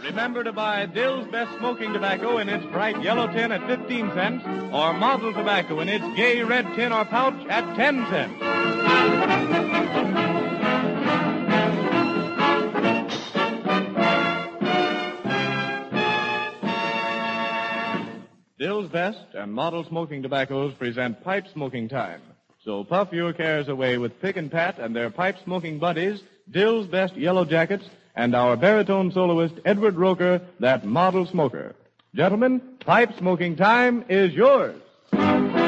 Remember to buy Dill's Best Smoking Tobacco in its bright yellow tin at 15 cents or Model Tobacco in its gay red tin or pouch at 10 cents. Dill's Best and Model Smoking Tobaccos present Pipe Smoking Time. So puff your cares away with Pick and Pat and their pipe smoking buddies, Dill's Best Yellow Jackets, and our baritone soloist, Edward Roker, that model smoker. Gentlemen, Pipe Smoking Time is yours.